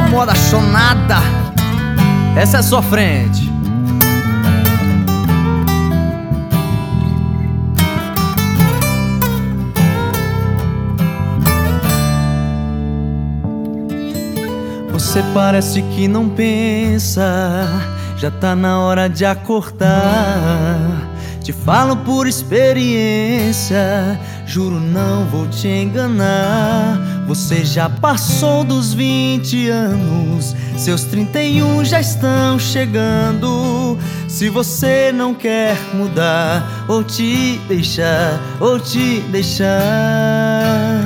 moda chonada. Essa é a sua frente. Você parece que não pensa, já tá na hora de acordar. Te falo por experiência, juro não vou te enganar. Você já passou dos 20 anos, seus 31 já estão chegando. Se você não quer mudar, ou te deixar,